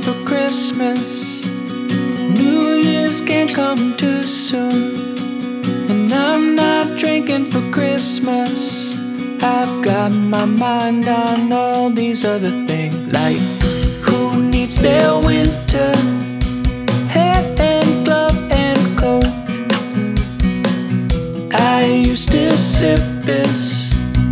for Christmas. New Year's can't come too soon. And I'm not drinking for Christmas. I've got my mind on all these other things, like who needs their winter hat and glove and coat. I used to sip this,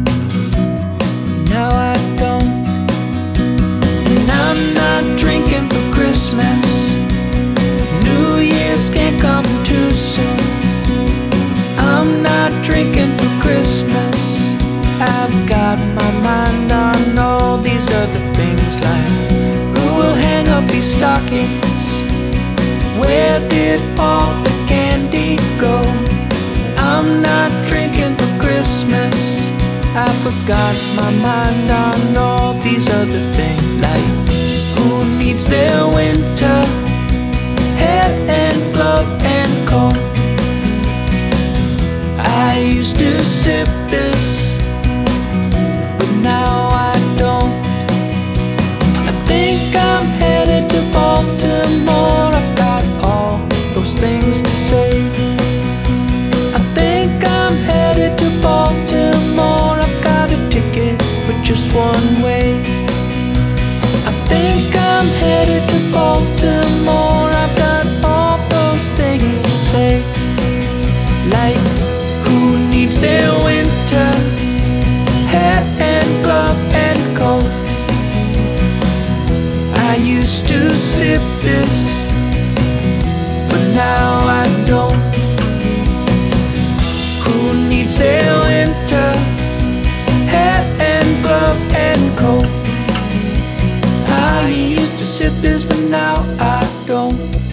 now I don't. And I'm not drinking for Christmas. New Year's can't come too soon. I'm not drinking for Christmas. I've got my mind on all these other things, like who will hang up these stockings? Where did all the candy go? I'm not drinking for Christmas. I forgot my mind on all these other things, like who needs their winter hat and glove and coat. I used to sip this, but now I don't. I think I'm headed to Baltimore. I've got all those things to say. I think I'm headed to Baltimore. I've got a ticket for just one way. I think I'm headed to Baltimore. I've got all those things to say, like who needs their winter hat and glove and coat. I used to sip this, but now I don't. Who needs their winter hat and glove and coat? I used to sip this, but now I don't.